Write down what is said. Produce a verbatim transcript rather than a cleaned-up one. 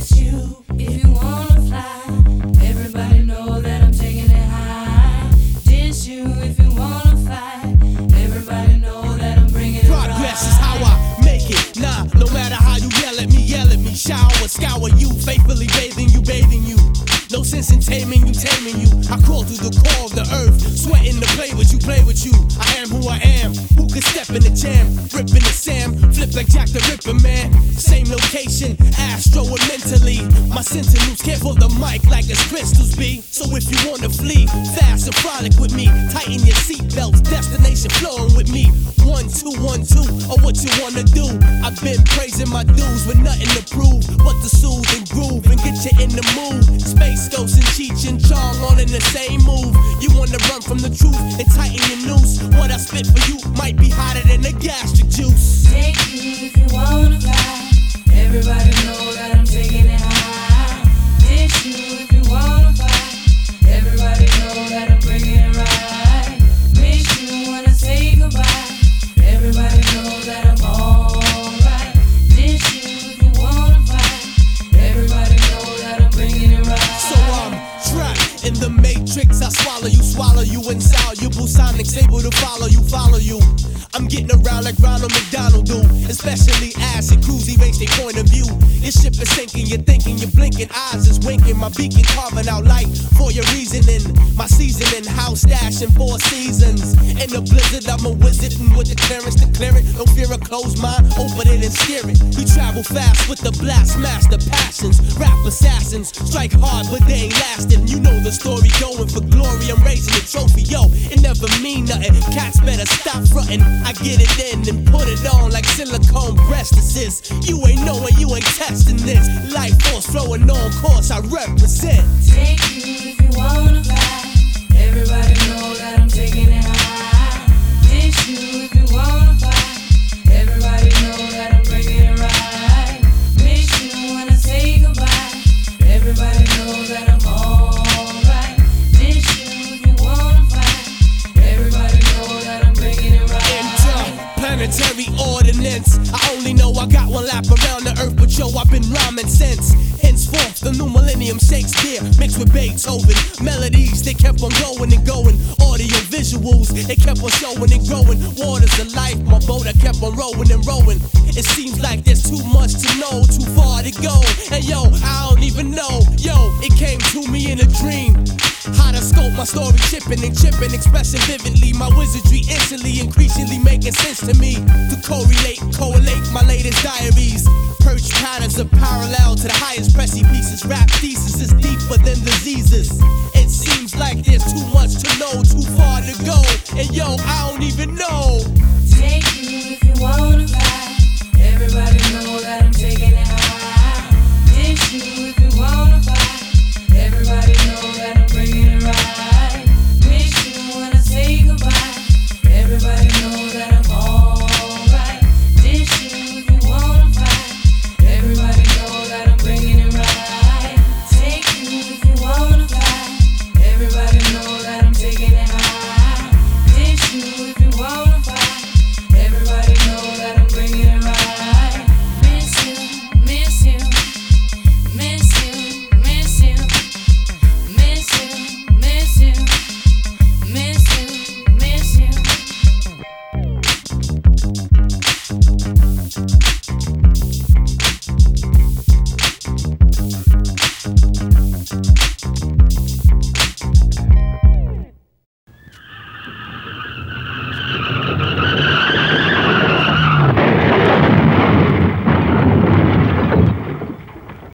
Diss you if you wanna fly. Everybody know that I'm taking it high. Diss you if you wanna fight. Everybody know that I'm bringing it right. Progress is how I make it. Nah, no matter how you yell at me, yell at me. Shower, scour you, faithfully bathing you, bathing you. No sense in taming you, taming you. I crawl through the core of the earth, sweating to play with you, play with you. I am who I am. Who can step in the jam, rip in the Sam, flip like Jack the Ripper, man. Same location, astro and mentally. My sentinels care for the mic like it's crystals be. So if you wanna flee, fast and frolic with me. Tighten your seatbelts, destination flowing with me. One, two, one, two, or what you wanna do. I've been praising my dues with nothing to prove but to soothe and groove and get you in the mood. Space Ghost and Cheech and Chong all in the same move. You wanna run from the truth and tighten your noose. What I spit for you might be hotter than the gastric juice. Take you if you wanna fly. Everybody know that I'm taking it high. Diss you if you wanna fight. Everybody know that I'm bringing it right. Miss you when I say goodbye. Everybody know that I'm alright. Diss you if you wanna fight. Everybody know that I'm bringing it right. So I'm trapped in the matrix. I swallow you, swallow you, insoluble sonics able to follow you, follow you. I'm getting around like Ronald McDonald do. Especially acid crews erase their point of view. This ship is sinking, you're thinking, your blinking eyes is winking. My beacon carving out light for your reasoning. My seasoning, house stashing four seasons. In the blizzard, I'm a wizard, and with the clearance to clear it. No fear of closed mind, open it and steer it. We travel fast with the blast master passions. Rap assassins, strike hard, but they ain't lasting. You know the story, going for glory. I'm raising the trophy, yo. It never mean nothing. Cats better stop frontin'. I get it in and put it on like silicone breast assist. You ain't knowing, you ain't testing this. Life force flowing on course, I represent. Take you if you wanna fly. Everybody know that I'm taking it high. Diss you if you wanna fight. Everybody know that I'm bringing it right. Miss you when I say goodbye. Everybody know that I'm alright. Diss you if you wanna fight. Everybody know that I'm bringing it right. Planetary ordinance. I only know I got one lap around the earth, but yo, I've been rhyming since. Henceforth, the new millennium Shakespeare mixed with Beethoven. Melodies, they kept on going and going. Audio visuals, they kept on showing and growing. Waters of life, my boat, I kept on rowing and rowing. It seems like there's too much to know, too far to go. And yo, I don't even know. Yo, it came to me in a dream. How to scope my story, chipping and chipping, expressing vividly. My wizardry instantly, increasingly making sense to me. To correlate, correlate my latest diaries. Perch patterns are parallel to the highest precipices. Rap thesis is deeper than diseases. It seems like there's too much to know, too far to go. And yo, I don't even know.